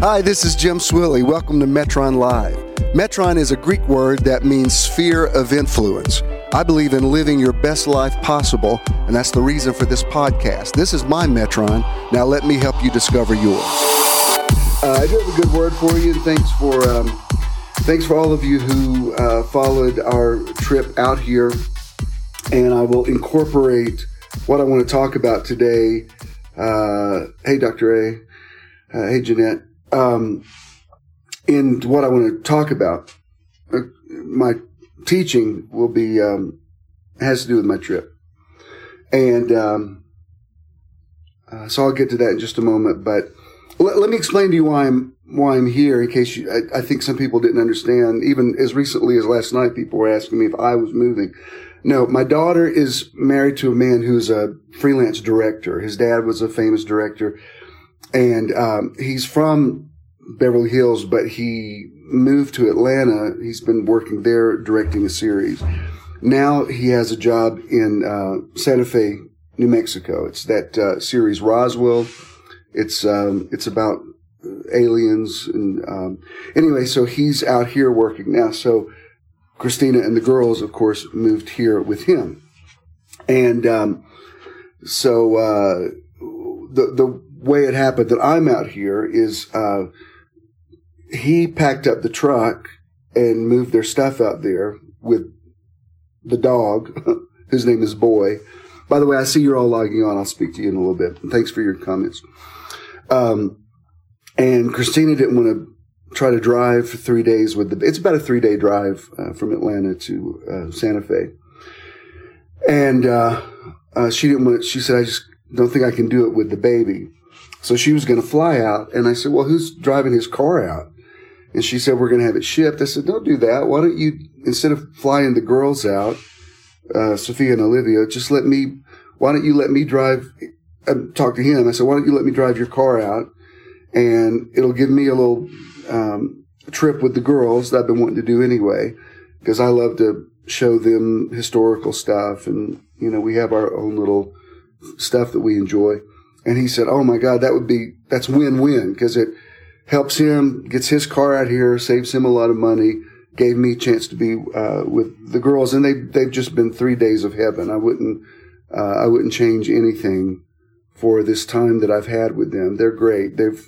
Hi, this is Jim Swilley. Welcome to Metron Live. Metron is a Greek word that means sphere of influence. I believe in living your best life possible, and that's the reason for this podcast. This is my Metron. Now let me help you discover yours. I do have a good word for you, and thanks for all of you who followed our trip out here. And I will incorporate what I want to talk about today. Hey, Dr. A. Hey, Jeanette. In what I want to talk about, my teaching will be has to do with my trip, and so I'll get to that in just a moment. But let me explain to you why I'm here. In case I think some people didn't understand. Even as recently as last night, people were asking me if I was moving. No, my daughter is married to a man who's a freelance director. His dad was a famous director. And he's from Beverly Hills, but he moved to Atlanta. He's been working there directing a series. Now he has a job in Santa Fe, New Mexico. It's that series Roswell. It's about aliens. And anyway, so he's out here working now. So Christina and the girls, of course, moved here with him. And so the way it happened that I'm out here is he packed up the truck and moved their stuff out there with the dog, whose name is Boy. By the way, I see you're all logging on. I'll speak to you in a little bit. Thanks for your comments. And Christina didn't want to try to drive for 3 days it's about a 3-day drive from Atlanta to Santa Fe. And she didn't want it. She said, I just don't think I can do it with the baby. So she was going to fly out, and I said, well, who's driving his car out? And she said, we're going to have it shipped. I said, don't do that. Why don't you, instead of flying the girls out, Sophia and Olivia, why don't you let me drive, talk to him. I said, why don't you let me drive your car out, and it'll give me a little trip with the girls that I've been wanting to do anyway, because I love to show them historical stuff, and, we have our own little stuff that we enjoy. And he said, oh my God, that's win-win, because it helps him, gets his car out here, saves him a lot of money, gave me a chance to be with the girls. And they've just been 3 days of heaven. I wouldn't change anything for this time that I've had with them. They're great. They're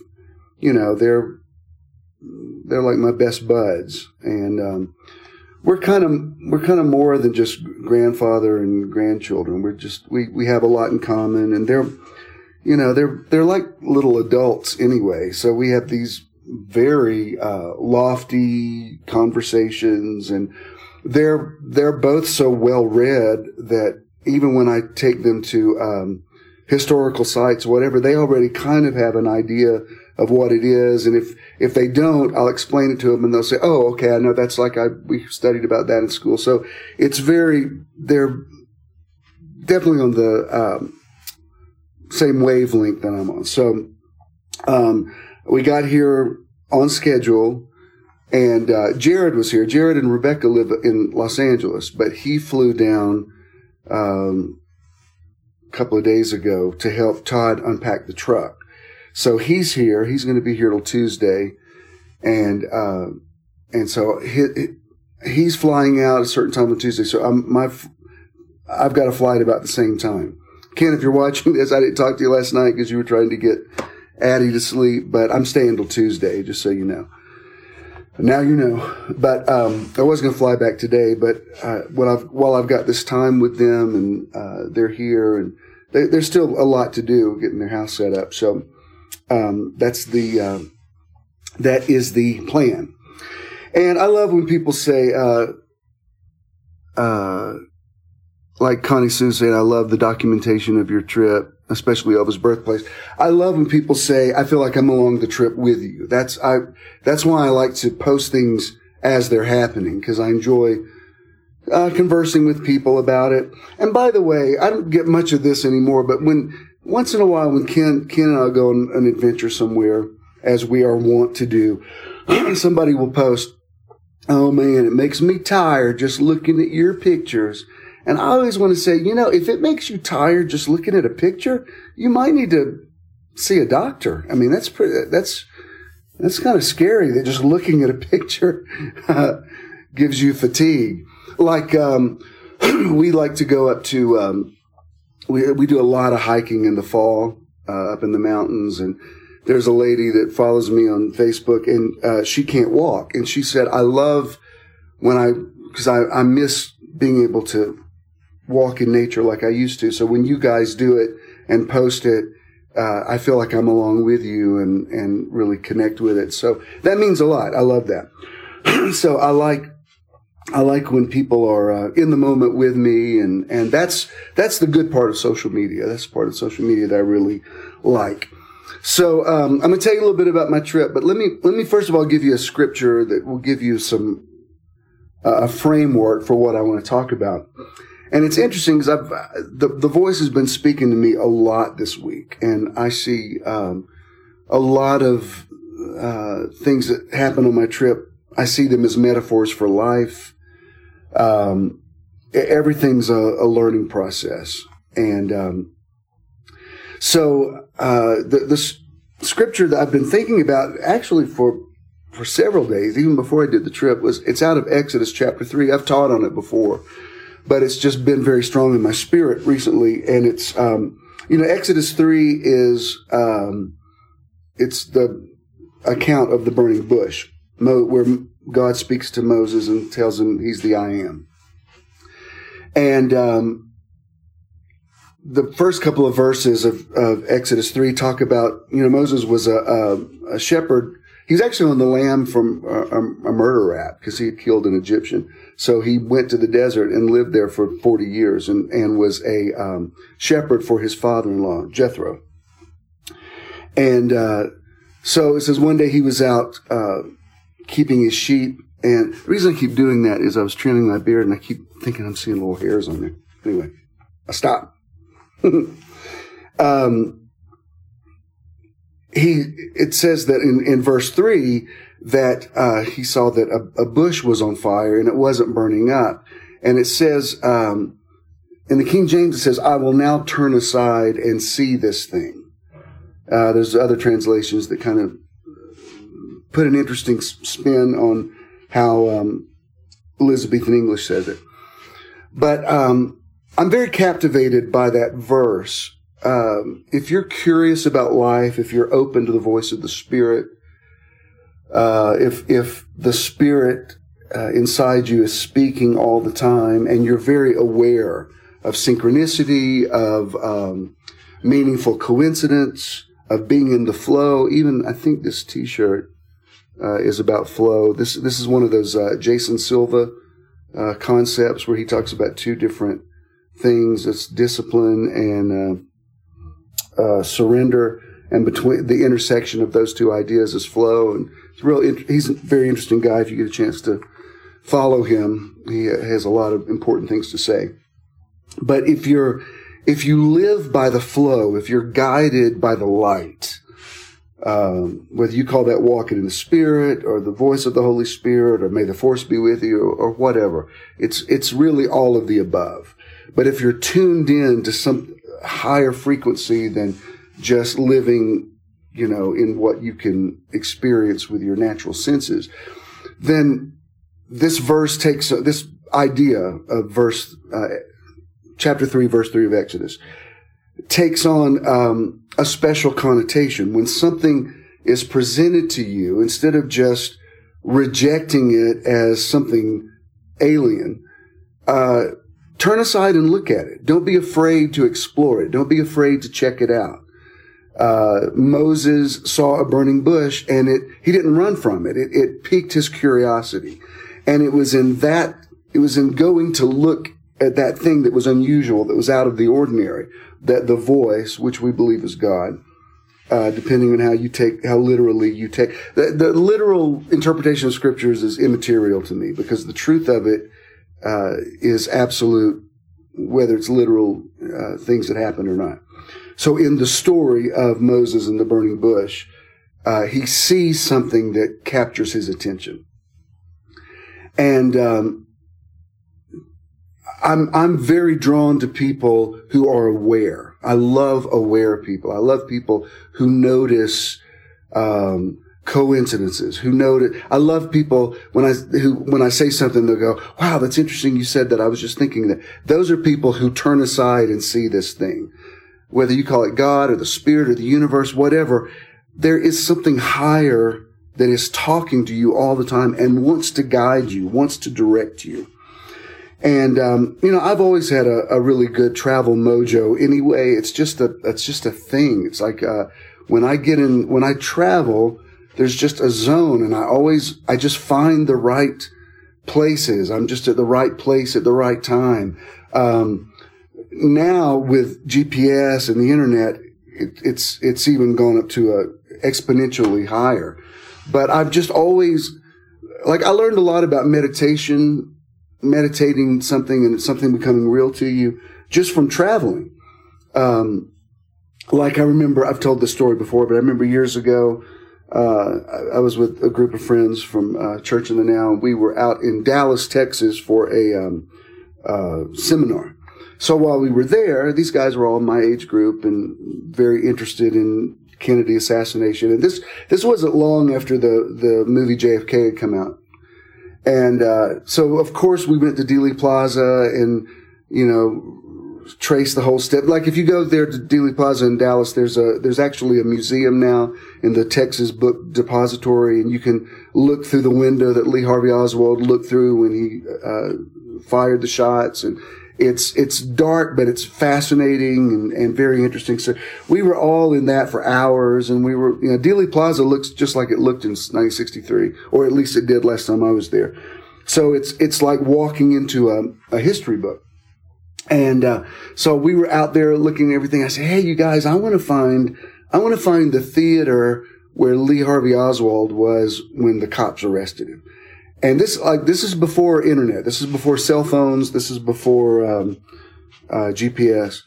like my best buds. And, we're kind of more than just grandfather and grandchildren. We have a lot in common, and they're like little adults anyway. So we have these very lofty conversations, and they're both so well read that even when I take them to historical sites, whatever, they already kind of have an idea of what it is. And if they don't, I'll explain it to them, and they'll say, oh, okay, I know that's we studied about that in school. So they're definitely on the same wavelength that I'm on. So we got here on schedule, and Jared was here. Jared and Rebecca live in Los Angeles, but he flew down a couple of days ago to help Todd unpack the truck. So he's here. He's going to be here till Tuesday, and so he's flying out at a certain time on Tuesday. So I've got a flight about the same time. Ken, if you're watching this, I didn't talk to you last night because you were trying to get Addie to sleep, but I'm staying till Tuesday, just so you know. Now you know. But I was going to fly back today, but while I've got this time with them, and they're here, and there's still a lot to do getting their house set up. So that is the plan. And I love when people say, like Connie Sue said, I love the documentation of your trip, especially Elvis' birthplace. I love when people say, I feel like I'm along the trip with you. That's why I like to post things as they're happening, because I enjoy conversing with people about it. And by the way, I don't get much of this anymore, but once in a while when Ken and I go on an adventure somewhere, as we are wont to do, somebody will post, oh man, it makes me tired just looking at your pictures. And I always want to say, if it makes you tired just looking at a picture, you might need to see a doctor. I mean, That's kind of scary that just looking at a picture gives you fatigue. Like, we like to go up to, we do a lot of hiking in the fall, up in the mountains, and there's a lady that follows me on Facebook, and she can't walk. And she said, I love because I miss being able to walk in nature like I used to. So when you guys do it and post it, I feel like I'm along with you and really connect with it. So that means a lot. I love that. So I like when people are in the moment with me, and that's the good part of social media. That's the part of social media that I really like. So I'm going to tell you a little bit about my trip, but let me first of all give you a scripture that will give you some a framework for what I want to talk about. And it's interesting because the voice has been speaking to me a lot this week, and I see a lot of things that happen on my trip. I see them as metaphors for life. Everything's a learning process, and so the scripture that I've been thinking about actually for several days, even before I did the trip, it's out of Exodus chapter 3. I've taught on it before, but it's just been very strong in my spirit recently. And it's Exodus 3 is it's the account of the burning bush, where God speaks to Moses and tells him he's the I am. And the first couple of verses of Exodus 3 talk about, Moses was a shepherd. He was actually on the lam from a murder rap because he had killed an Egyptian. So he went to the desert and lived there for 40 years and was a shepherd for his father-in-law, Jethro. And so it says one day he was out keeping his sheep. And the reason I keep doing that is I was trimming my beard and I keep thinking I'm seeing little hairs on there. Anyway, I stopped. It says that in verse 3 that he saw that a bush was on fire and it wasn't burning up. And it says, in the King James, it says, I will now turn aside and see this thing. There's other translations that kind of put an interesting spin on how Elizabethan English says it. But I'm very captivated by that verse. If you're curious about life, if you're open to the voice of the Spirit, if the Spirit inside you is speaking all the time, and you're very aware of synchronicity, of meaningful coincidence, of being in the flow. Even I think this T-shirt is about flow. This is one of those Jason Silva concepts where he talks about two different things. It's discipline and surrender, and between the intersection of those two ideas is flow. And he's a very interesting guy. If you get a chance to follow him, he has a lot of important things to say. But if you live by the flow, if you're guided by the light, whether you call that walking in the Spirit or the voice of the Holy Spirit or may the force be with you or whatever, it's really all of the above. But if you're tuned in to some higher frequency than just living, in what you can experience with your natural senses, then this verse takes this idea of chapter 3, verse 3 of Exodus takes on a special connotation. When something is presented to you, instead of just rejecting it as something alien, turn aside and look at it. Don't be afraid to explore it. Don't be afraid to check it out. Moses saw a burning bush and he didn't run from it. It piqued his curiosity. And it was in going to look at that thing that was unusual, that was out of the ordinary, that the voice, which we believe is God, depending on how literally you take, the literal interpretation of scriptures is immaterial to me, because the truth of it is absolute, whether it's literal things that happen or not. So in the story of Moses and the burning bush, he sees something that captures his attention. And I'm very drawn to people who are aware. I love aware people. I love people who notice coincidences, who know that I love people when I say something, they'll go, wow, that's interesting. You said that. I was just thinking that. Those are people who turn aside and see this thing, whether you call it God or the Spirit or the universe, whatever. There is something higher that is talking to you all the time and wants to guide you, wants to direct you. And, I've always had a really good travel mojo anyway. It's just a thing. It's like, when I travel, there's just a zone, and I just find the right places. I'm just at the right place at the right time. Now with GPS and the internet, it's even gone up to exponentially higher. But I've just always, I learned a lot about meditating something and something becoming real to you just from traveling. I remember, I've told this story before, but I remember years ago, I was with a group of friends from Church in the Now, and we were out in Dallas, Texas for a seminar. So while we were there, these guys were all in my age group and very interested in Kennedy assassination. And this wasn't long after the movie JFK had come out. And so, of course, we went to Dealey Plaza and, trace the whole step. Like if you go there to Dealey Plaza in Dallas, there's actually a museum now in the Texas Book Depository, and you can look through the window that Lee Harvey Oswald looked through when he fired the shots. And it's dark, but it's fascinating and very interesting. So we were all in that for hours, and we were, Dealey Plaza looks just like it looked in 1963, or at least it did last time I was there. So it's like walking into a history book. And so we were out there looking at everything. I said, hey, you guys, I want to find the theater where Lee Harvey Oswald was when the cops arrested him. And this is before internet. This is before cell phones. This is before GPS,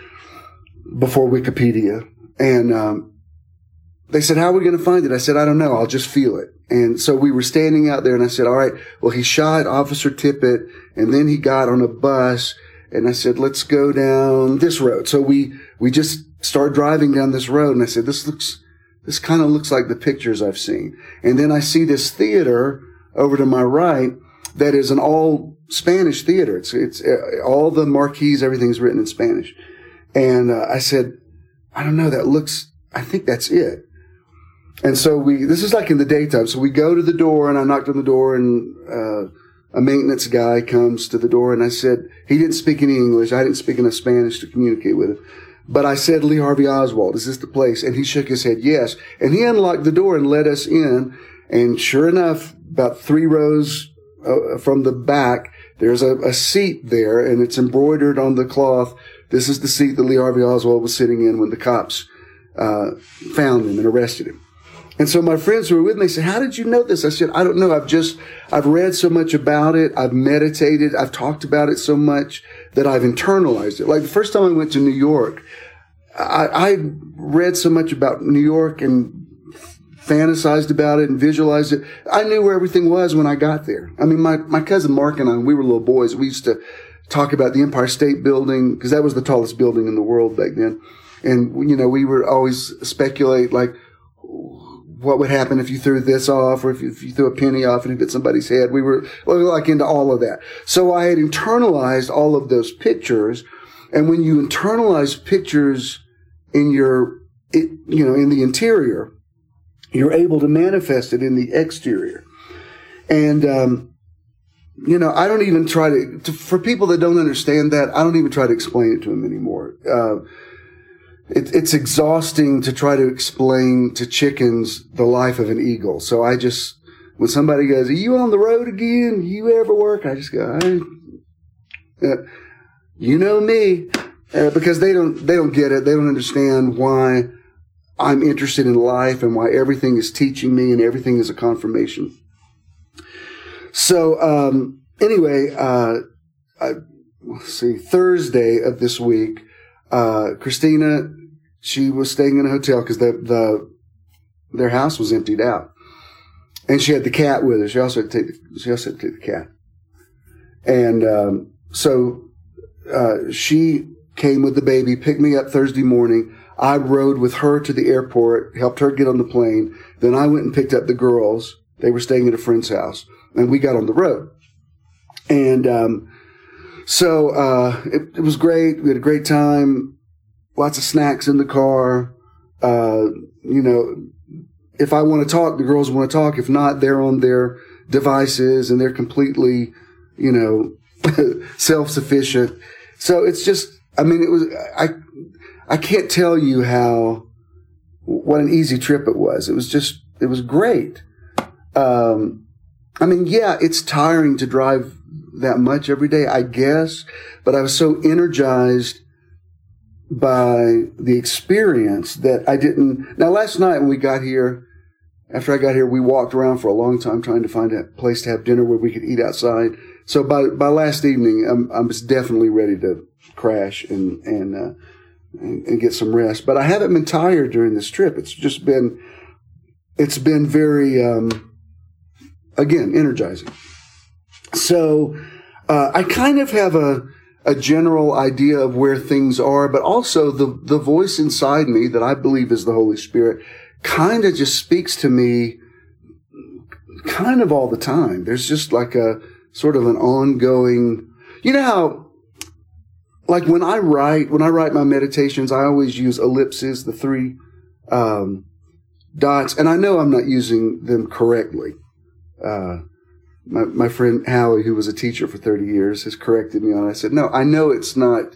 before Wikipedia. And they said, how are we going to find it? I said, I don't know. I'll just feel it. And so we were standing out there, and I said, all right, well, he shot Officer Tippit, and then he got on a bus. And I said, let's go down this road. So we just started driving down this road. And I said, this kind of looks like the pictures I've seen. And then I see this theater over to my right that is an all Spanish theater. It's all the marquees, everything's written in Spanish. And I said, I don't know, I think that's it. And so this is like in the daytime. So we go to the door, and I knocked on the door, and a maintenance guy comes to the door, and I said, he didn't speak any English. I didn't speak enough Spanish to communicate with him. But I said, Lee Harvey Oswald, is this the place? And he shook his head, yes. And he unlocked the door and let us in. And sure enough, about 3 rows from the back, there's a seat there, and it's embroidered on the cloth. This is the seat that Lee Harvey Oswald was sitting in when the cops found him and arrested him. And so my friends who were with me said, how did you know this? I said, I don't know. I've read so much about it. I've meditated. I've talked about it so much that I've internalized it. Like the first time I went to New York, I read so much about New York and fantasized about it and visualized it. I knew where everything was when I got there. I mean, my cousin Mark and I, when we were little boys, we used to talk about the Empire State Building because that was the tallest building in the world back then. And, we would always speculate like, what would happen if you threw this off, or if you threw a penny off and it hit somebody's head. We were like into all of that. So I had internalized all of those pictures. And when you internalize pictures in in the interior, you're able to manifest it in the exterior. And, I don't even try to, for people that don't understand that, I don't even try to explain it to them anymore. It's exhausting to try to explain to chickens the life of an eagle. So when somebody goes, are you on the road again? You ever work? I just go, you know me, because they don't get it. They don't understand why I'm interested in life and why everything is teaching me and everything is a confirmation. So, anyway, let's see, Thursday of this week, Christina, she was staying in a hotel because their house was emptied out, and she had the cat with her. She also had to take the cat, and so she came with the baby, picked me up Thursday morning. I rode with her to the airport, helped her get on the plane. Then I went and picked up the girls. They were staying at a friend's house, and we got on the road. And so it was great. We had a great time. Lots of snacks in the car. If I want to talk, the girls want to talk. If not, they're on their devices and they're completely, self-sufficient. So it's just, I can't tell you what an easy trip it was. It was great. It's tiring to drive that much every day, I guess, but I was so energized by the experience that I didn't. Now, last night when we got here, after I got here, we walked around for a long time trying to find a place to have dinner where we could eat outside. So by last evening, I was definitely ready to crash and get some rest. But I haven't been tired during this trip. It's been very, again, energizing. So I kind of have a general idea of where things are, but also the voice inside me that I believe is the Holy Spirit kind of just speaks to me kind of all the time. There's just like a sort of an ongoing, how, like when I write my meditations, I always use ellipses, the 3 dots, and I know I'm not using them correctly. My friend Howie, who was a teacher for 30 years, has corrected me on it. I said, no, I know that's not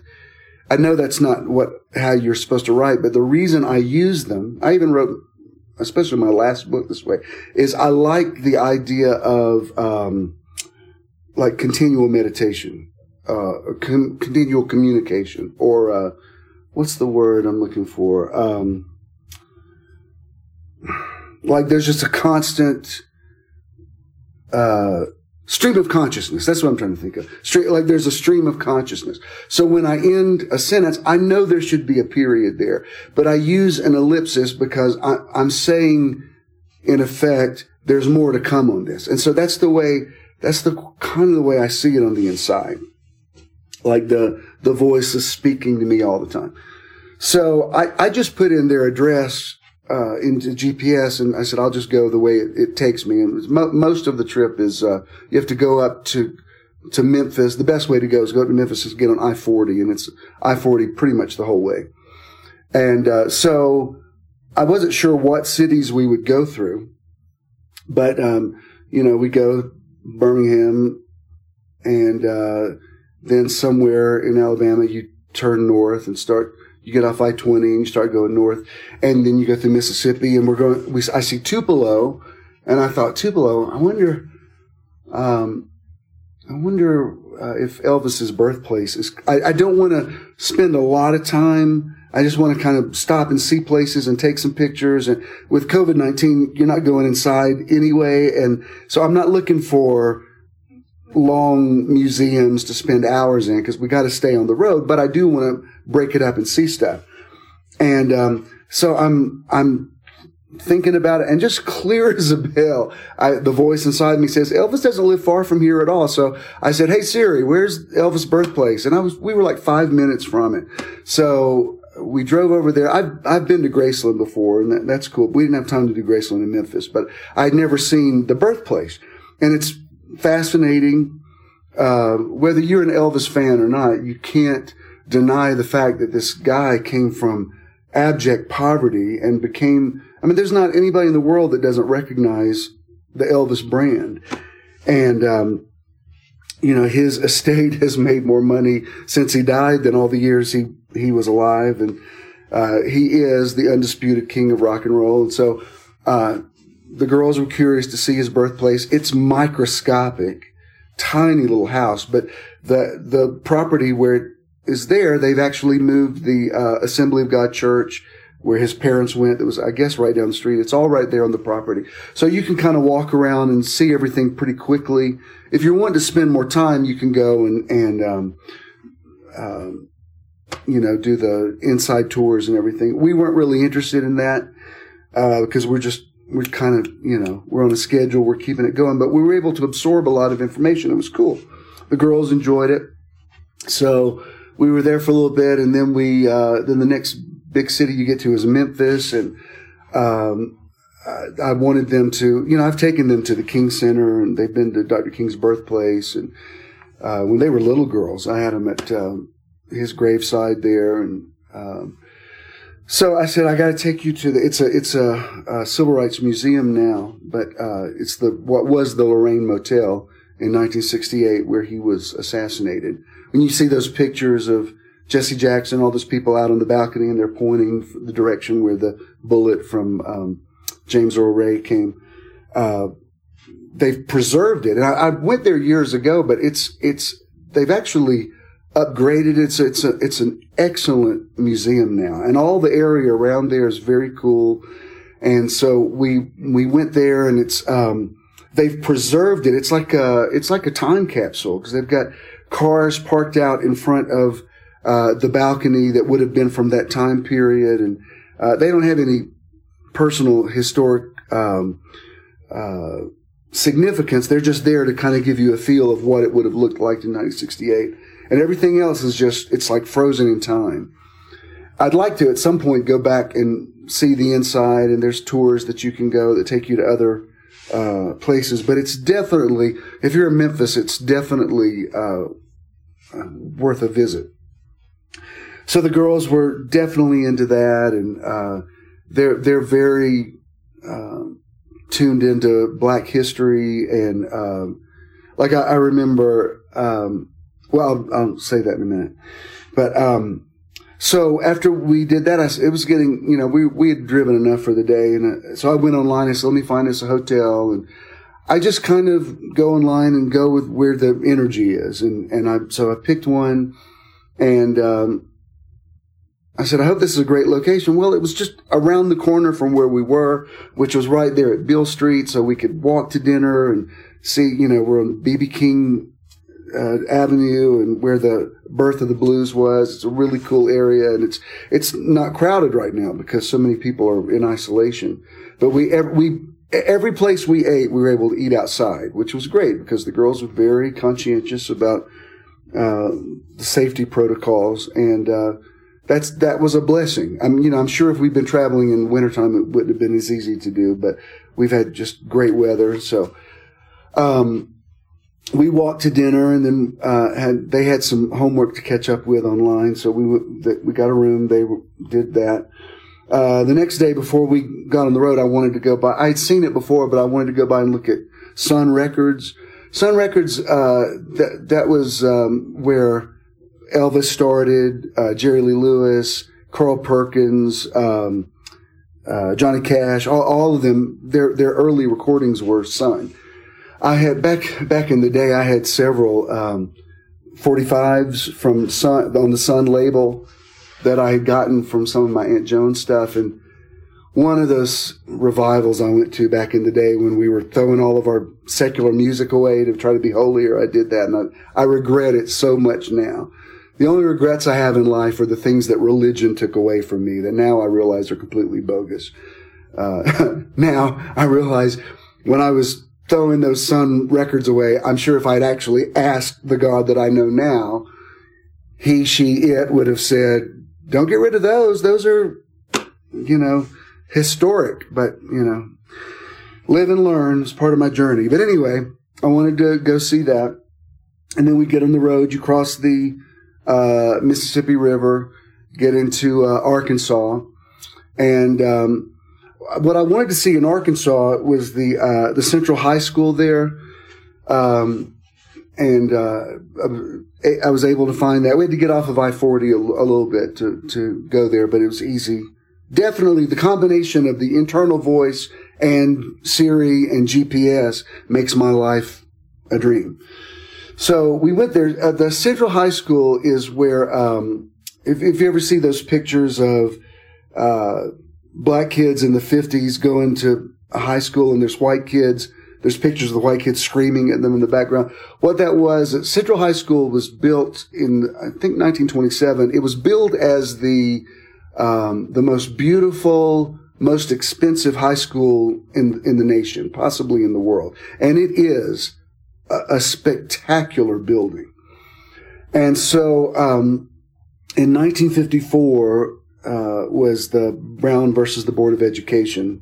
how you're supposed to write, but the reason I use them, I even wrote, especially my last book this way, is I like the idea of, like continual meditation, continual communication, or, what's the word I'm looking for? Like there's just a constant, stream of consciousness. That's what I'm trying to think of. Like there's a stream of consciousness. So when I end a sentence, I know there should be a period there, but I use an ellipsis because I'm saying, in effect, there's more to come on this. And so that's the kind of the way I see it on the inside. Like the voice is speaking to me all the time. So I just put in their address into GPS, and I said, I'll just go the way it takes me. And most of the trip is, you have to go up to Memphis. The best way to go is go up to Memphis and get on I-40, and it's I-40 pretty much the whole way. And, so I wasn't sure what cities we would go through, but, we go Birmingham, and, then somewhere in Alabama, you turn north and you get off I-20 and you start going north, and then you go through Mississippi, and I see Tupelo, and I thought, Tupelo, I wonder if Elvis's birthplace is, I don't want to spend a lot of time. I just want to kind of stop and see places and take some pictures. And with COVID-19, you're not going inside anyway. And so I'm not looking for long museums to spend hours in because we got to stay on the road, but I do want to break it up and see stuff. And so I'm thinking about it, and just clear as a bell, the voice inside me says, Elvis doesn't live far from here at all. So I said, hey Siri, where's Elvis' birthplace? And we were like 5 minutes from it. So we drove over there. I've been to Graceland before, and that's cool. We didn't have time to do Graceland in Memphis, but I'd never seen the birthplace. And it's fascinating. Whether you're an Elvis fan or not, you can't deny the fact that this guy came from abject poverty and there's not anybody in the world that doesn't recognize the Elvis brand. And, his estate has made more money since he died than all the years he was alive. And, he is the undisputed king of rock and roll. And so, the girls were curious to see his birthplace. It's microscopic, tiny little house, but the property where it is there, they've actually moved the Assembly of God Church where his parents went. That was, I guess, right down the street. It's all right there on the property. So you can kind of walk around and see everything pretty quickly. If you're wanting to spend more time, you can go and do the inside tours and everything. We weren't really interested in that because we're kind of, we're on a schedule. We're keeping it going, but we were able to absorb a lot of information. It was cool. The girls enjoyed it. So we were there for a little bit, and then then the next big city you get to is Memphis, and I wanted them to, I've taken them to the King Center, and they've been to Dr. King's birthplace, and when they were little girls, I had them at his graveside there, and so I said, I got to take you to it's a civil rights museum now, but it's what was the Lorraine Motel in 1968, where he was assassinated. When you see those pictures of Jesse Jackson, all those people out on the balcony, and they're pointing the direction where the bullet from James Earl Ray came, they've preserved it. And I went there years ago, but they've actually upgraded. It's an excellent museum now, and all the area around there is very cool. And so we went there, and they've preserved it. It's like a time capsule, because they've got cars parked out in front of the balcony that would have been from that time period, and they don't have any personal historic significance. They're just there to kind of give you a feel of what it would have looked like in 1968. And everything else is it's like frozen in time. I'd like to, at some point, go back and see the inside, and there's tours that you can go that take you to other places. But it's definitely, if you're in Memphis, it's definitely worth a visit. So the girls were definitely into that, and they're very tuned into Black history, and I remember. Well, I'll say that in a minute. But so after we did that, it was getting, we had driven enough for the day, and so I went online and said, let me find us a hotel, and I just kind of go online and go with where the energy is, so I picked one, and I said, I hope this is a great location. Well, it was just around the corner from where we were, which was right there at Beale Street, so we could walk to dinner and see, we're on B.B. King Avenue, and where the birth of the blues was. It's a really cool area, and it's not crowded right now because so many people are in isolation. But every place we ate, we were able to eat outside, which was great because the girls were very conscientious about the safety protocols, and that was a blessing. I'm sure if we'd been traveling in wintertime, it wouldn't have been as easy to do, but we've had just great weather. So, we walked to dinner, and then they had some homework to catch up with online. So we got a room. They did that. The next day, before we got on the road, I wanted to go by. I'd seen it before, but I wanted to go by and look at Sun Records. Sun Records, that was where Elvis started, Jerry Lee Lewis, Carl Perkins, Johnny Cash, all of them. Their early recordings were Sun. I had back in the day, I had several 45s from Sun on the Sun label that I had gotten from some of my Aunt Joan's stuff. And one of those revivals I went to back in the day when we were throwing all of our secular music away to try to be holier, I did that, and I regret it so much now. The only regrets I have in life are the things that religion took away from me that now I realize are completely bogus. Now I realize when I was throwing those Sun records away, I'm sure if I'd actually asked the God that I know now, he, she, it would have said, don't get rid of those. Those are, historic, but, live and learn is part of my journey. But anyway, I wanted to go see that. And then we get on the road. You cross the Mississippi River, get into Arkansas. And what I wanted to see in Arkansas was the Central High School there. And I was able to find that. We had to get off of I-40 a little bit to go there, but it was easy. Definitely the combination of the internal voice and Siri and GPS makes my life a dream. So we went there. The Central High School is where, if you ever see those pictures of black kids in the 50s going to a high school and there's white kids, there's pictures of the white kids screaming at them in the background. What that was, Central High School was built in, I think, 1927. It was billed as the most beautiful, most expensive high school in the nation, possibly in the world. And it is a spectacular building. And so, in 1954, was the Brown versus the Board of Education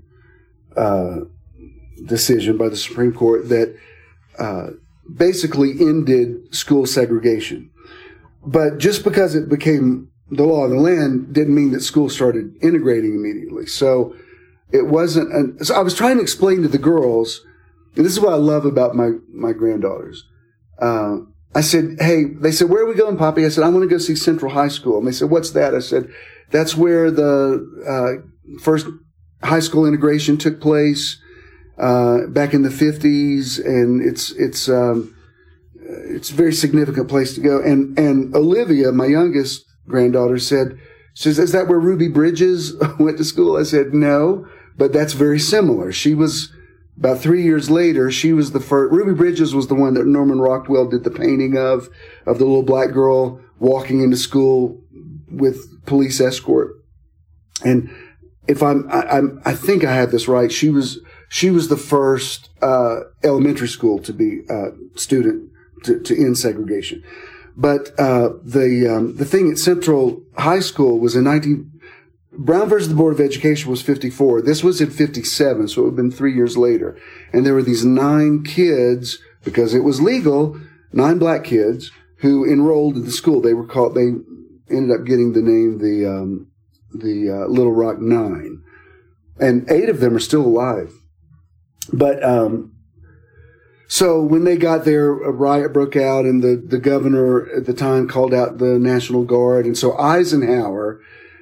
decision by the Supreme Court that basically ended school segregation. But just because it became the law of the land didn't mean that schools started integrating immediately. So it wasn't. So I was trying to explain to the girls, and this is what I love about my granddaughters. I said, hey, they said, where are we going, Poppy? I said, I want to go see Central High School. And they said, what's that? I said, that's where the first high school integration took place back in the 50s, and it's a very significant place to go. And Olivia, my youngest granddaughter, said, is that where Ruby Bridges went to school? I said, no, but that's very similar. She was about 3 years later. She was the first. Ruby Bridges was the one that Norman Rockwell did the painting of the little black girl walking into school with police escort. And if I think I have this right. She was the first elementary school to be student to end segregation. But the thing at Central High School was in Brown versus the Board of Education was 54. This was in 57, so it would have been 3 years later. And there were these 9 kids, because it was legal, 9 black kids who enrolled in the school. They ended up getting the name the Little Rock Nine. And 8 of them are still alive. But so when they got there, a riot broke out, and the governor at the time called out the National Guard. And so Eisenhower,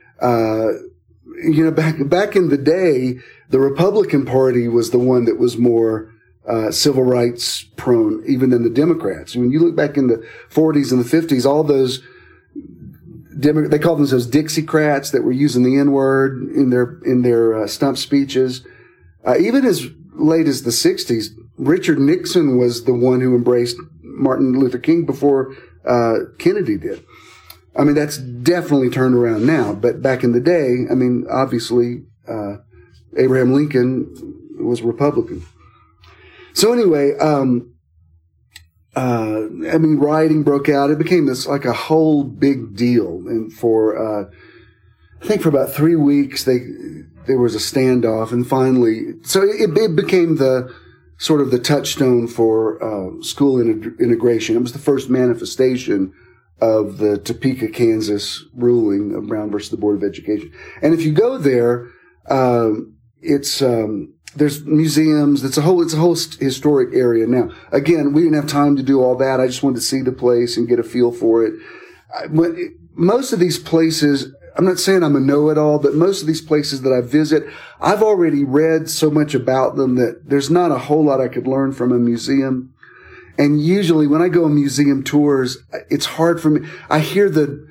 back in the day, the Republican Party was the one that was more civil rights prone, even than the Democrats. When you look back in the 40s and the 50s, all those they called themselves Dixiecrats that were using the N-word in their stump speeches. Even as late as the 60s, Richard Nixon was the one who embraced Martin Luther King before Kennedy did. I mean, that's definitely turned around now. But back in the day, I mean, obviously, Abraham Lincoln was Republican. So anyway, rioting broke out. It became this like a whole big deal. And I think for about 3 weeks, there was a standoff. And finally, so it became the sort of the touchstone for school integration. It was the first manifestation of the Topeka, Kansas ruling of Brown versus the Board of Education. And if you go there, there's museums. It's a whole historic area. Now, again, we didn't have time to do all that. I just wanted to see the place and get a feel for it. Most of these places, I'm not saying I'm a know-it-all, but most of these places that I visit, I've already read so much about them that there's not a whole lot I could learn from a museum. And usually when I go on museum tours, it's hard for me. I hear the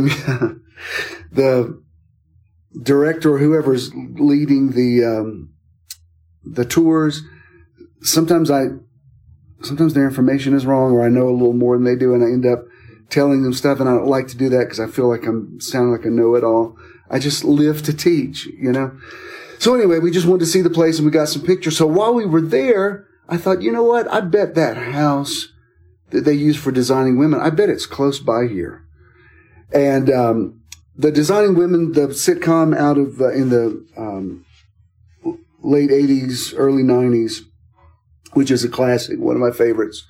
director or whoever's leading the tours. Sometimes their information is wrong, or I know a little more than they do, and I end up telling them stuff, and I don't like to do that because I feel like I'm sounding like a know-it-all. I just live to teach, So anyway, we just wanted to see the place, and we got some pictures. So while we were there, I thought, you know what? I bet that house that they use for Designing Women, I bet it's close by here. And the Designing Women, the sitcom out of in the late 80s, early 90s, which is a classic, one of my favorites.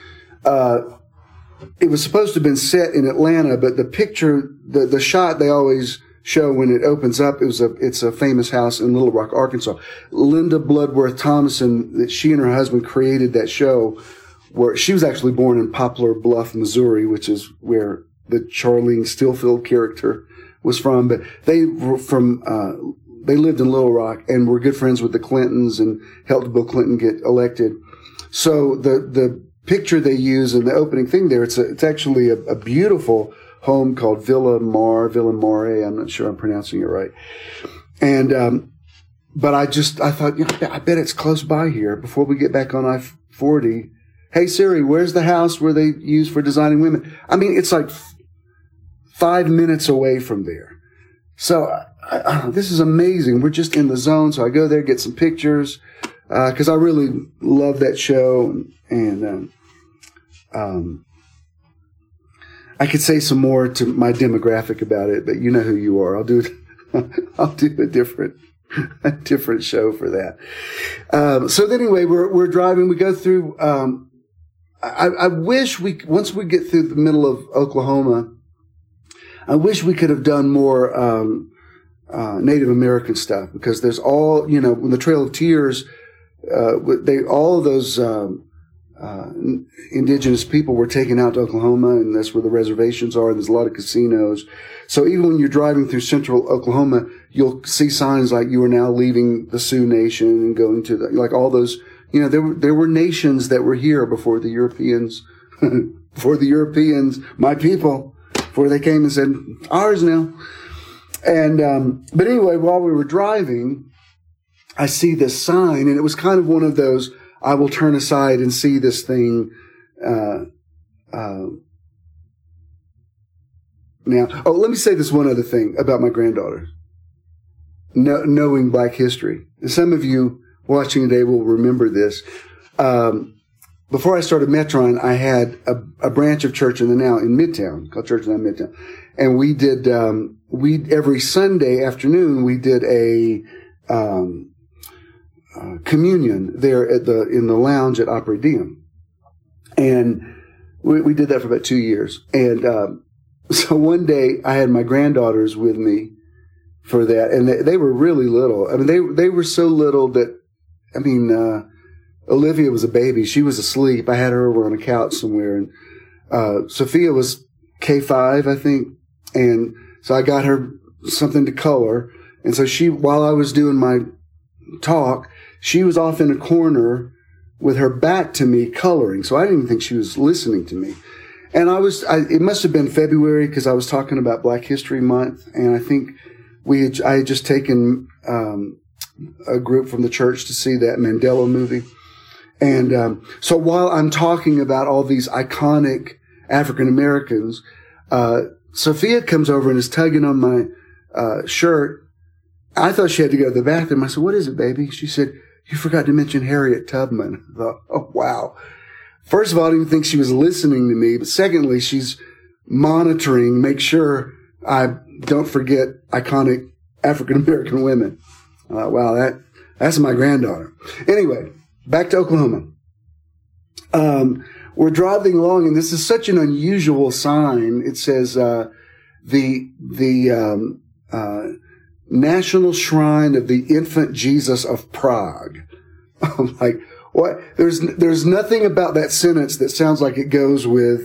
It was supposed to have been set in Atlanta, but the picture, the shot they always show when it opens up, it's a famous house in Little Rock, Arkansas. Linda Bloodworth Thomason, that she and her husband created that show, where she was actually born in Poplar Bluff, Missouri, which is where the Charlene Stillfield character was from. But they lived in Little Rock and were good friends with the Clintons and helped Bill Clinton get elected. So the picture they use in the opening thing there, it's actually a beautiful home called Villa Mare. I'm not sure I'm pronouncing it right. And, but I thought, I bet it's close by here before we get back on I-40. Hey Siri, where's the house where they use for Designing Women? I mean, it's like 5 minutes away from there. So this is amazing. We're just in the zone. So I go there, get some pictures, cause I really love that show. And, I could say some more to my demographic about it, but you know who you are. I'll do it I'll do a different show for that. So anyway, we're driving. We go through. I wish once we get through the middle of Oklahoma, I wish we could have done more Native American stuff, because there's all, when the Trail of Tears, all of those indigenous people were taken out to Oklahoma, and that's where the reservations are. There's a lot of casinos. So even when you're driving through central Oklahoma, you'll see signs like you are now leaving the Sioux Nation and going to like all those, there were nations that were here before the Europeans, my people, before they came and said, ours now. And, but anyway, while we were driving, I see this sign, and it was kind of one of those, I will turn aside and see this thing, now. Oh, let me say this one other thing about my granddaughter. Knowing Black history. And some of you watching today will remember this. Before I started Metron, I had a branch of Church in the Now in Midtown, called Church in the Now Midtown. And we did, every Sunday afternoon, we did a communion there in the lounge at Opry Diem. And we did that for about 2 years. And, so one day I had my granddaughters with me for that, and they were really little. I mean, they were so little that, Olivia was a baby. She was asleep. I had her over on a couch somewhere, and Sophia was K5, I think. And so I got her something to color. And so while I was doing my talk, she was off in a corner with her back to me coloring. So I didn't even think she was listening to me. And it must have been February, because I was talking about Black History Month, and I think I had just taken a group from the church to see that Mandela movie. And so while I'm talking about all these iconic African Americans, Sophia comes over and is tugging on my shirt. I thought she had to go to the bathroom. I said, "What is it, baby?" She said, "You forgot to mention Harriet Tubman." I thought, oh, wow. First of all, I didn't think she was listening to me, but secondly, she's monitoring, make sure I don't forget iconic African-American women. Wow, that's my granddaughter. Anyway, back to Oklahoma. We're driving along, and this is such an unusual sign. It says, the National Shrine of the Infant Jesus of Prague. I'm like, what? There's nothing about that sentence that sounds like it goes with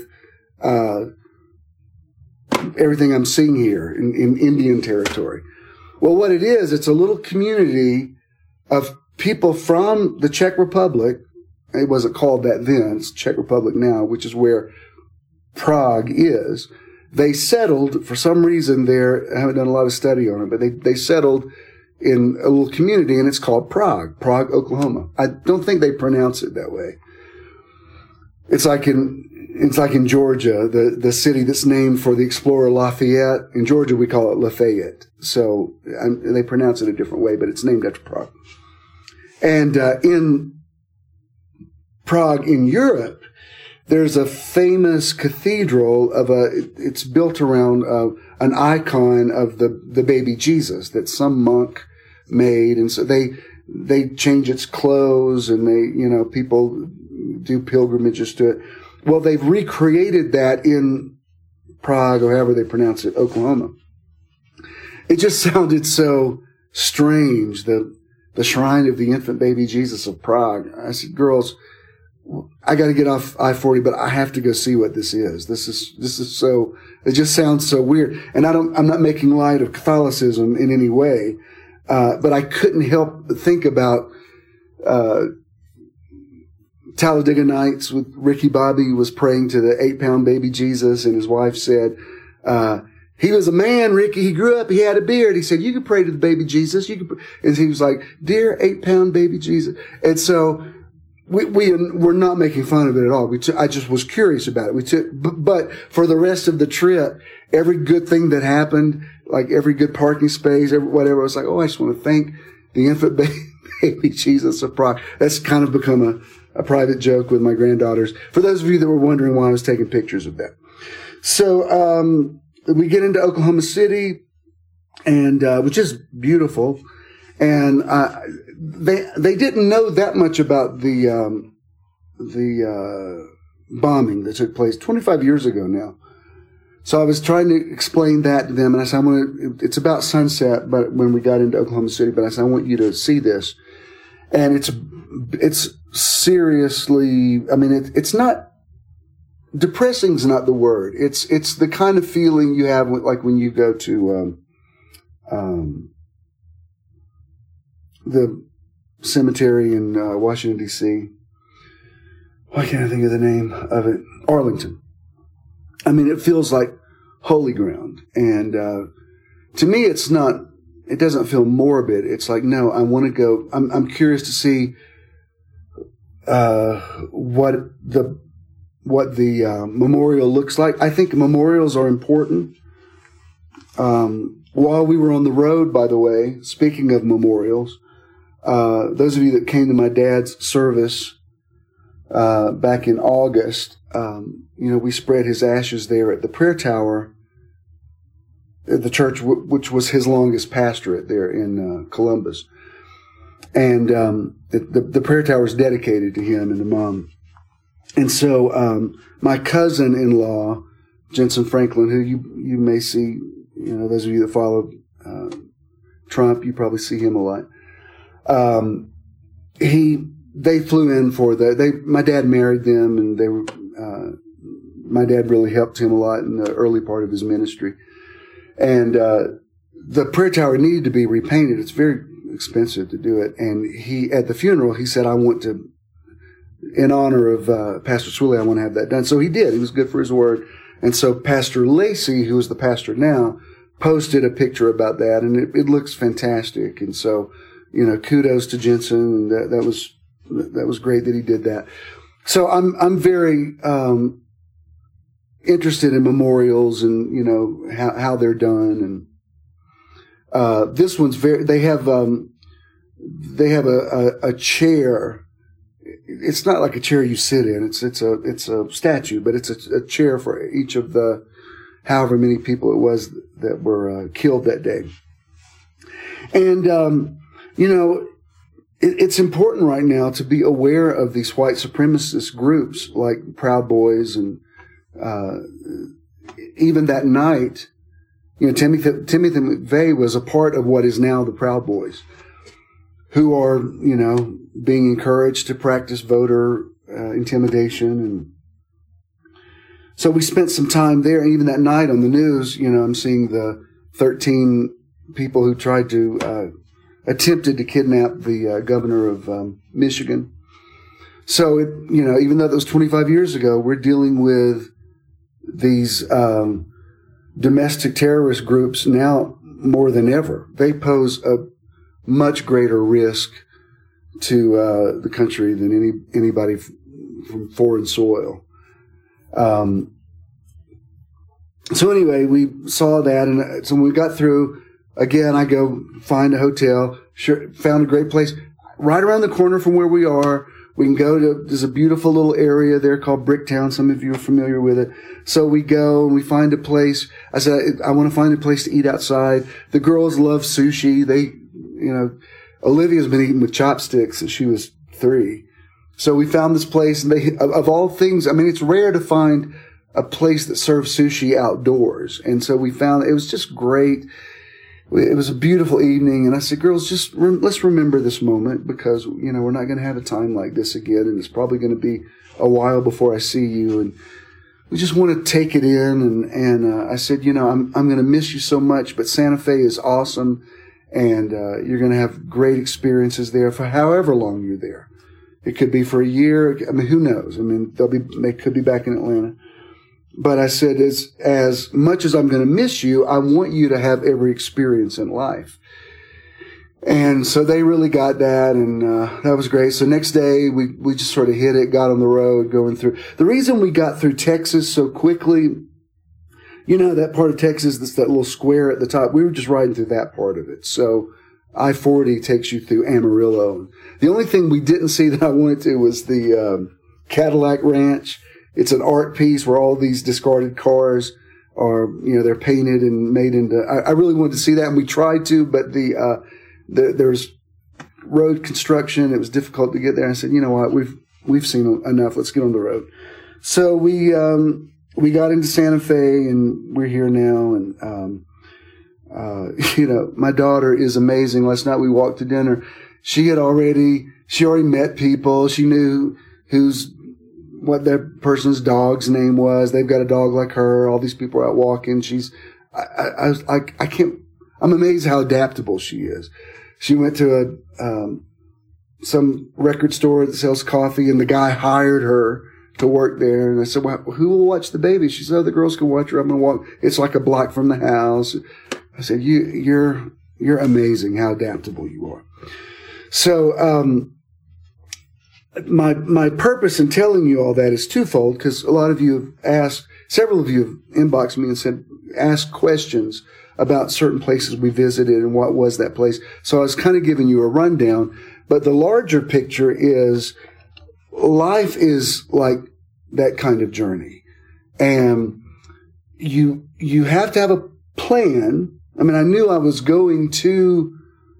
everything I'm seeing here in Indian territory. Well, what it is, it's a little community of people from the Czech Republic. It wasn't called that then. It's Czech Republic now, which is where Prague is. They settled, for some reason there, I haven't done a lot of study on it, but they settled in a little community, and it's called Prague, Oklahoma. I don't think they pronounce it that way. It's like in Georgia, the city that's named for the explorer Lafayette. In Georgia, we call it Lafayette. So they pronounce it a different way, but it's named after Prague. And in Prague, in Europe, there's a famous cathedral it's built around an icon of the baby Jesus that some monk made. And so they change its clothes, and people do pilgrimages to it. Well, they've recreated that in Prague, or however they pronounce it, Oklahoma. It just sounded so strange, the shrine of the infant baby Jesus of Prague. I said, girls, I got to get off I-40, but I have to go see what this is. This is so, it just sounds so weird. And I'm not making light of Catholicism in any way. But I couldn't help but think about, Talladega Nights with Ricky Bobby was praying to the 8-pound baby Jesus, and his wife said, he was a man, Ricky. He grew up. He had a beard. He said, "You can pray to the baby Jesus." And he was like, "Dear 8-pound baby Jesus." And so we're not making fun of it at all. I just was curious about it. But for the rest of the trip, every good thing that happened, like every good parking space, whatever, I was like, oh, I just want to thank the infant baby Jesus of Prague. That's kind of become a private joke with my granddaughters. For those of you that were wondering why I was taking pictures of that. So, we get into Oklahoma City. and which is beautiful. And they didn't know that much about the bombing that took place 25 years ago now. So I was trying to explain that to them, and I said, it's about sunset, but when we got into Oklahoma City, but I said, I want you to see this. And it's seriously, I mean, it's not, depressing's not the word. It's the kind of feeling you have like when you go to, the cemetery in Washington, D.C. Why can't I think of the name of it? Arlington. I mean, it feels like holy ground. And to me, it doesn't feel morbid. It's like, no, I want to go. I'm curious to see what the memorial looks like. I think memorials are important. While we were on the road, by the way, speaking of memorials, those of you that came to my dad's service back in August, we spread his ashes there at the prayer tower at the church, which was his longest pastorate there in Columbus. And the prayer tower is dedicated to him and to Mom. And so my cousin-in-law, Jensen Franklin, who you may see, those of you that follow Trump, you probably see him a lot. They flew in for my dad married them, and they were, my dad really helped him a lot in the early part of his ministry. And, the prayer tower needed to be repainted. It's very expensive to do it. And at the funeral, he said, I want to, in honor of, Pastor Swilly, I want to have that done. So he did. He was good for his word. And so Pastor Lacey, who is the pastor now, posted a picture about that, and it looks fantastic. And so, kudos to Jensen. That was great that he did that. So I'm very interested in memorials and how they're done. And this one's they have a chair. It's not like a chair you sit in. It's a statue, but it's a chair for each of the however many people it was that were killed that day. And it's important right now to be aware of these white supremacist groups like Proud Boys, and even that night, Timothy McVeigh was a part of what is now the Proud Boys, who are being encouraged to practice voter intimidation. And so we spent some time there, and even that night on the news, I'm seeing the 13 people who tried to attempted to kidnap the governor of Michigan. So, even though that was 25 years ago, we're dealing with these domestic terrorist groups now more than ever. They pose a much greater risk to the country than anybody from foreign soil. So anyway, we saw that, and so when we got through, again, I go find a hotel. Sure, found a great place right around the corner from where we are. We can go to, there's a beautiful little area there called Bricktown. Some of you are familiar with it. So we go and we find a place. I said, I want to find a place to eat outside. The girls love sushi. Olivia's been eating with chopsticks since she was 3. So we found this place, and of all things, I mean, it's rare to find a place that serves sushi outdoors. And so we found, it was just great. It was a beautiful evening, and I said, girls, let's remember this moment, because, we're not going to have a time like this again, and it's probably going to be a while before I see you, and we just want to take it in. And I said, I'm going to miss you so much, but Santa Fe is awesome, and you're going to have great experiences there for however long you're there. It could be for a year. I mean, who knows? I mean, they could be back in Atlanta. But I said, as much as I'm going to miss you, I want you to have every experience in life. And so they really got that, and that was great. So next day, we just sort of hit it, got on the road, going through. The reason we got through Texas so quickly, that part of Texas, that's that little square at the top, we were just riding through that part of it. So I-40 takes you through Amarillo. The only thing we didn't see that I wanted to was the Cadillac Ranch. It's an art piece where all these discarded cars they're painted and made into. I really wanted to see that, and we tried to, but there's road construction. It was difficult to get there. I said, you know what, we've seen enough. Let's get on the road. So we got into Santa Fe, and we're here now. And my daughter is amazing. Last night we walked to dinner. She already met people. She knew what that person's dog's name was. They've got a dog like her. All these people are out walking. I'm amazed how adaptable she is. She went to some record store that sells coffee, and the guy hired her to work there. And I said, well, who will watch the baby? She said, oh, the girls can watch her. I'm going to walk. It's like a block from the house. I said, you're amazing how adaptable you are. So, my purpose in telling you all that is twofold, because a lot of you have asked, several of you have inboxed me and said, ask questions about certain places we visited and what was that place. So I was kind of giving you a rundown, but the larger picture is life is like that kind of journey. And you have to have a plan. I mean, I knew I was going to,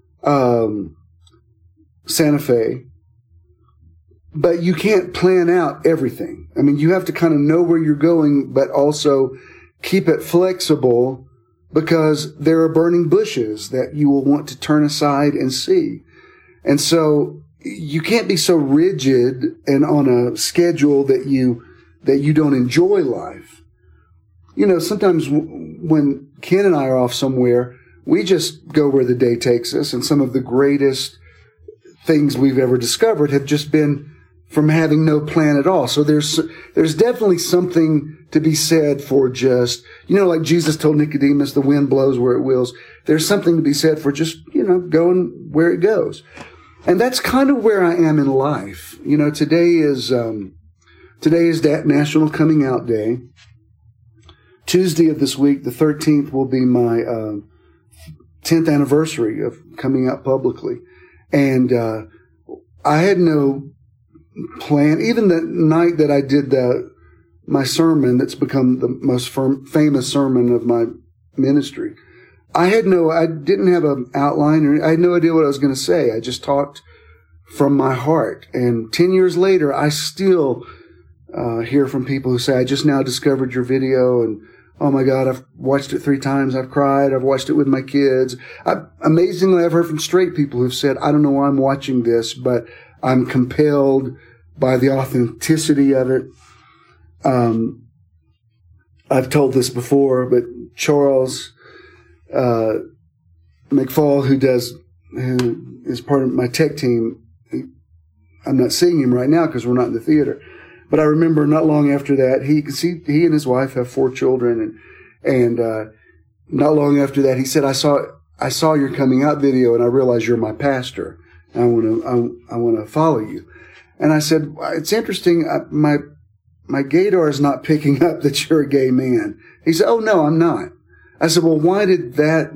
Santa Fe, but you can't plan out everything. I mean, you have to kind of know where you're going, but also keep it flexible, because there are burning bushes that you will want to turn aside and see. And so you can't be so rigid and on a schedule that you don't enjoy life. Sometimes when Ken and I are off somewhere, we just go where the day takes us, and some of the greatest things we've ever discovered have just been from having no plan at all. So there's definitely something to be said for just, like Jesus told Nicodemus, the wind blows where it wills. There's something to be said for just, going where it goes. And that's kind of where I am in life. Today is National Coming Out Day. Tuesday of this week, the 13th, will be my 10th anniversary of coming out publicly. And I had no plan. Even the night that I did my sermon, that's become the most famous sermon of my ministry, I didn't have an outline, or I had no idea what I was going to say. I just talked from my heart. And 10 years later, I still hear from people who say, I just now discovered your video, and oh my God, I've watched it 3 times. I've cried. I've watched it with my kids. Amazingly, I've heard from straight people who've said, I don't know why I'm watching this, but I'm compelled by the authenticity of it. I've told this before, but Charles McFall, who is part of my tech team, I'm not seeing him right now because we're not in the theater. But I remember not long after that, he and his wife have 4 children, and not long after that, he said, I saw your coming out video, and I realized you're my pastor. I want to follow you. And I said, it's interesting. My gaydar is not picking up that you're a gay man. He said, oh no, I'm not. I said, well, why did that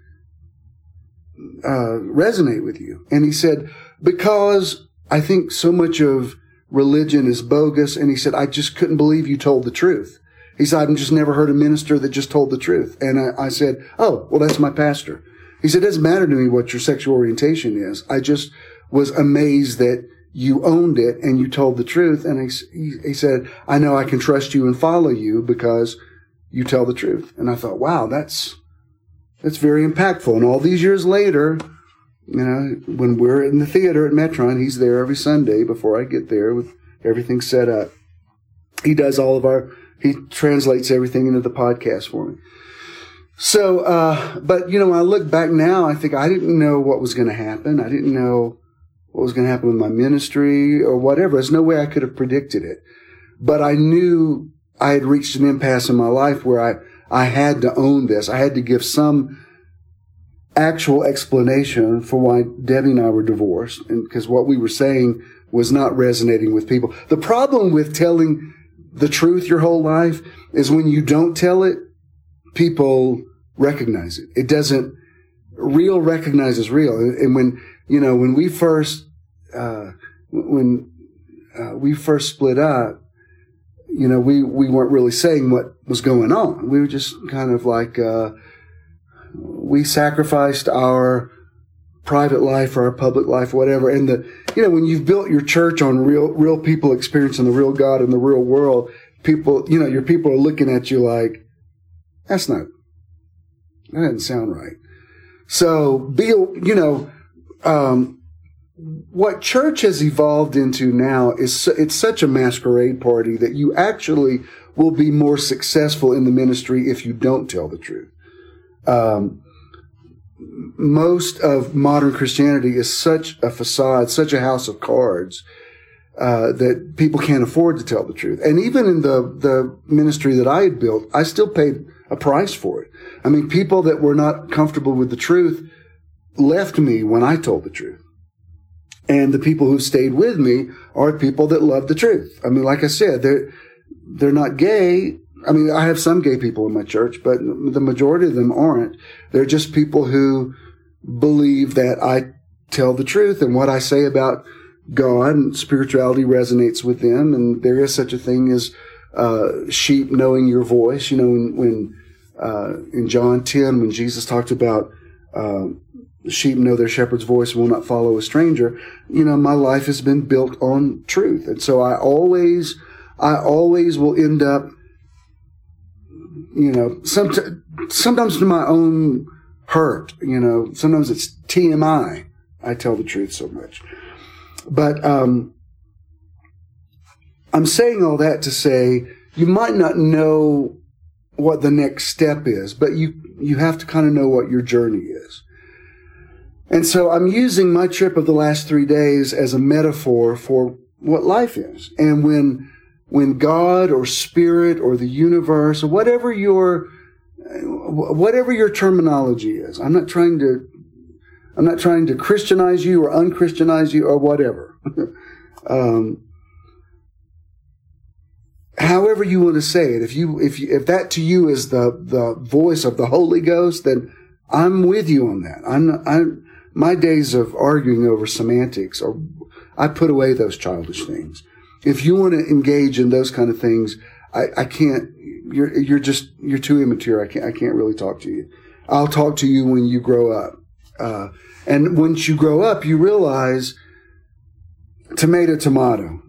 resonate with you? And he said, because I think so much of religion is bogus. And he said, I just couldn't believe you told the truth. He said, I've just never heard a minister that just told the truth. And I said, oh, well, that's my pastor. He said, it doesn't matter to me what your sexual orientation is. I just was amazed that you owned it and you told the truth. And he said, I know I can trust you and follow you because you tell the truth. And I thought, wow, that's very impactful. And all these years later, when we're in the theater at Metron, he's there every Sunday before I get there with everything set up. He does he translates everything into the podcast for me. So, but when I look back now, I think I didn't know what was going to happen. I didn't know what was going to happen with my ministry or whatever. There's no way I could have predicted it. But I knew I had reached an impasse in my life where I had to own this. I had to give some actual explanation for why Debbie and I were divorced, and because what we were saying was not resonating with people. The problem with telling the truth your whole life is when you don't tell it, people recognize it. It doesn't, real recognizes real. And when we first split up, we weren't really saying what was going on. We were just kind of like, we sacrificed our private life or our public life, whatever. And when you've built your church on real people experiencing the real God in the real world, people, your people are looking at you like, that doesn't sound right. So what church has evolved into now is it's such a masquerade party that you actually will be more successful in the ministry if you don't tell the truth. Most of modern Christianity is such a facade, such a house of cards, that people can't afford to tell the truth. And even in the ministry that I had built, I still paid a price for it. I mean, people that were not comfortable with the truth left me when I told the truth. And the people who stayed with me are people that love the truth. I mean, like I said, they're not gay. I mean, I have some gay people in my church, but the majority of them aren't. They're just people who believe that I tell the truth, and what I say about God and spirituality resonates with them. And there is such a thing as sheep knowing your voice. When in John 10, when Jesus talked about sheep know their shepherd's voice and will not follow a stranger, my life has been built on truth. And so I always will end up, sometimes to my own hurt, sometimes it's TMI. I tell the truth so much. But I'm saying all that to say you might not know what the next step is, but you have to kind of know what your journey is. And so I'm using my trip of the last 3 days as a metaphor for what life is. And when God or Spirit or the universe or whatever your terminology is, I'm not trying to Christianize you or unchristianize you or whatever. However you want to say it, if that to you is the voice of the Holy Ghost, then I'm with you on that. My days of arguing over semantics, I put away those childish things. If you want to engage in those kind of things, I can't. You're too immature. I can't really talk to you. I'll talk to you when you grow up. And once you grow up, you realize tomato.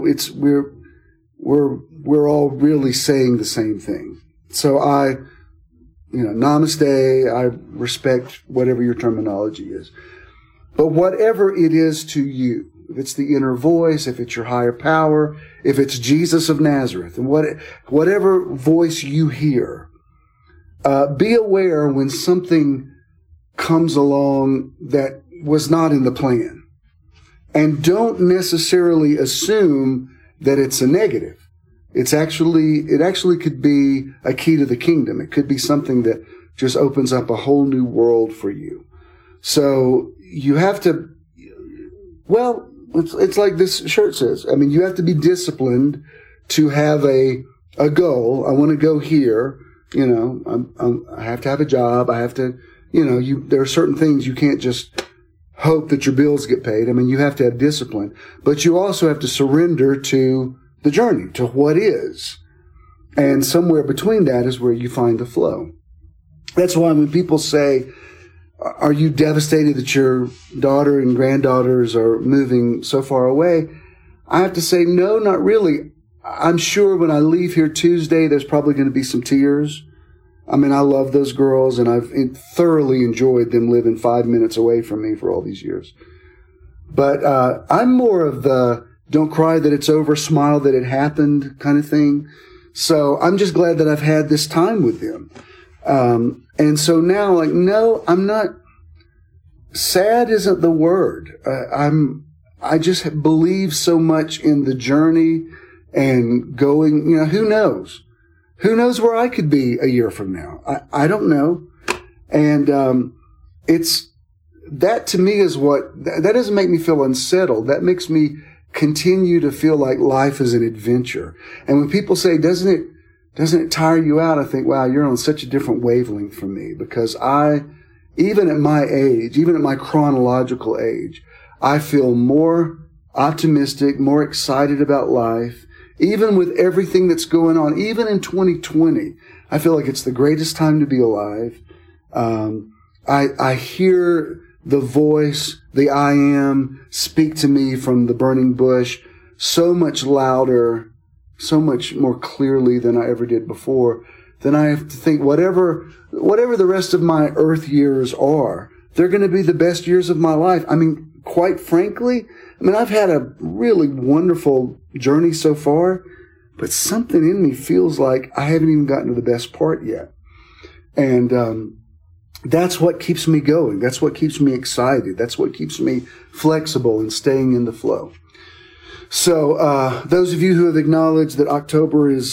We're all really saying the same thing. So namaste, I respect whatever your terminology is. But whatever it is to you, if it's the inner voice, if it's your higher power, if it's Jesus of Nazareth, and whatever voice you hear, be aware when something comes along that was not in the plan. And don't necessarily assume that it's a negative. It actually could be a key to the kingdom. It could be something that just opens up a whole new world for you. So you have to, it's like this shirt says. I mean, you have to be disciplined to have a goal. I want to go here. I have to have a job. I have to, there are certain things you can't just hope that your bills get paid. I mean, you have to have discipline, but you also have to surrender to the journey, to what is. And somewhere between that is where you find the flow. That's why when people say, are you devastated that your daughter and granddaughters are moving so far away? I have to say, no, not really. I'm sure when I leave here Tuesday, there's probably going to be some tears. I mean, I love those girls, and I've thoroughly enjoyed them living 5 minutes away from me for all these years. But I'm more of the don't cry that it's over, smile that it happened kind of thing. So I'm just glad that I've had this time with them. And so now, no, I'm not. Sad isn't the word. I just believe so much in the journey and going, who knows? Who knows where I could be a year from now? I don't know. And it's that to me is that doesn't make me feel unsettled. That makes me continue to feel like life is an adventure. And when people say, doesn't it tire you out? I think, wow, you're on such a different wavelength from me, because even at my age, even at my chronological age, I feel more optimistic, more excited about life. Even with everything that's going on, even in 2020, I feel like it's the greatest time to be alive. I hear the voice, the I am, speak to me from the burning bush so much louder, so much more clearly than I ever did before. Then I have to think whatever the rest of my earth years are, they're going to be the best years of my life. I mean, quite frankly, I've had a really wonderful journey so far, but something in me feels like I haven't even gotten to the best part yet. And that's what keeps me going. That's what keeps me excited. That's what keeps me flexible and staying in the flow. So those of you who have acknowledged that October is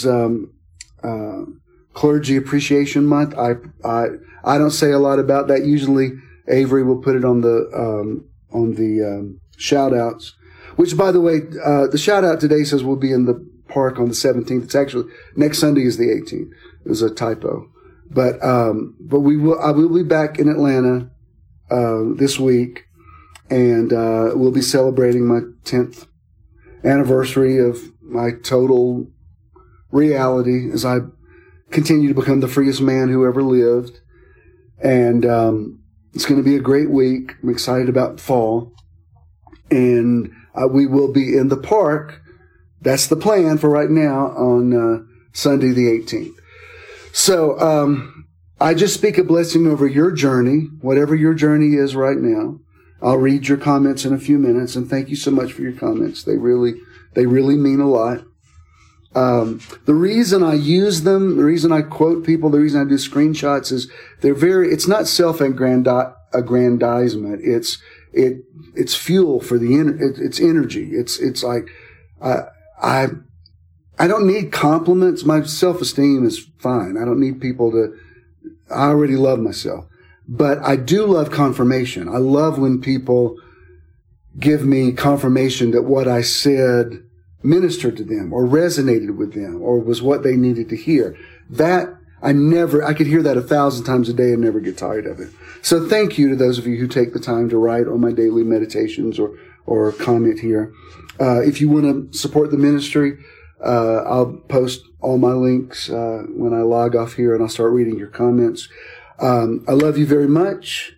Clergy Appreciation Month, I don't say a lot about that. Usually Avery will put it on the shout outs, which, by the way, the shout out today says we'll be in the park on the 17th. It's actually next Sunday is the 18th. It was a typo, but I will be back in Atlanta this week, and we'll be celebrating my 10th anniversary of my total reality as I continue to become the freest man who ever lived. And it's going to be a great week. I'm excited about fall. And we will be in the park. That's the plan for right now on Sunday the 18th. So I just speak a blessing over your journey, whatever your journey is right now. I'll read your comments in a few minutes, and thank you so much for your comments. They really mean a lot. The reason I use them, the reason I quote people, the reason I do screenshots is it's not self-aggrandizement. It's fuel for it's energy. It's like, I don't need compliments. My self-esteem is fine. I don't need I already love myself. But I do love confirmation. I love when people give me confirmation that what I said ministered to them or resonated with them or was what they needed to hear. That I could hear that 1,000 times a day and never get tired of it. So thank you to those of you who take the time to write on my daily meditations or comment here. If you want to support the ministry, I'll post all my links when I log off here, and I'll start reading your comments. I love you very much.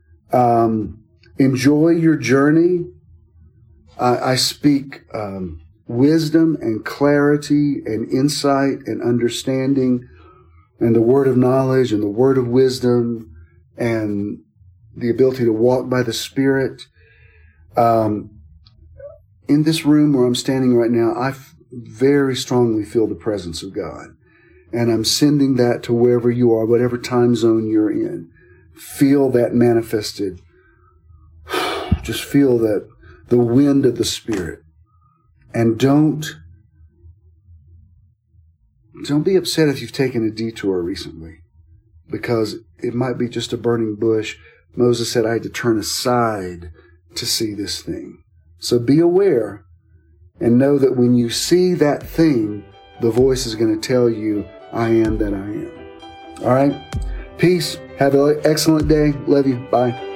Enjoy your journey. I speak wisdom and clarity and insight and understanding and the word of knowledge and the word of wisdom and the ability to walk by the Spirit. In this room where I'm standing right now, I very strongly feel the presence of God. And I'm sending that to wherever you are, whatever time zone you're in. Feel that manifested. Just feel that the wind of the Spirit. And don't be upset if you've taken a detour recently, because it might be just a burning bush. Moses said, I had to turn aside to see this thing. So be aware and know that when you see that thing, the voice is going to tell you, I am that I am. All right? Peace. Have an excellent day. Love you. Bye.